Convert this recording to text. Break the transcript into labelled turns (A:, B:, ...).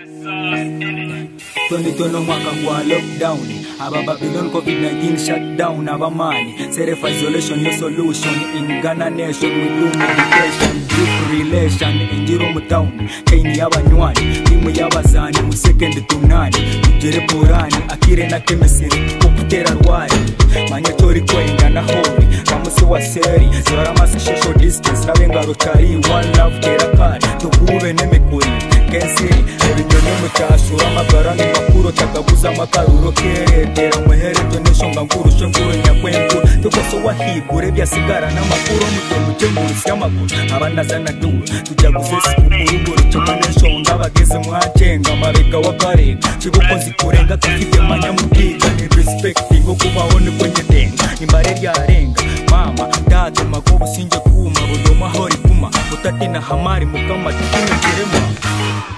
A: Tono mwaka kwa lockdown. Aba Babylon COVID-19 shutdown. Aba money. Self-isolation no solution. In Ghana nation we do meditation. Deep relation. Injiro mu town. Kaini y'abanywani. Timu y'abazani. Mu second to nani. Tugere porani. Akire na kemesiri. Kuputera rwari. Manyatori kwenga na hori. Kamusi wa seri. Zora masi social distance. Nabenga rotari. One love kera kari. Tukube nemekuri. Kensiri. Ebinyoni mu cyashura amagarani makuru takabuza makaruro keretera muhere donation nganguru shenguru nyakwengu tukoso wahigure byasigara namakuru mutemu cyenguru y'amaguru abanazana du tujya gusesa kuruguru cyamanesho ngabageze mwacenga mareka wakareka kigukonzi kurenga kafite manyamubwiga ni respecting okubaho ni kwenye denga imbare ryarenga mama date magobu sinje kuma budoma hori kuma utatina hamari mukama tukingeremo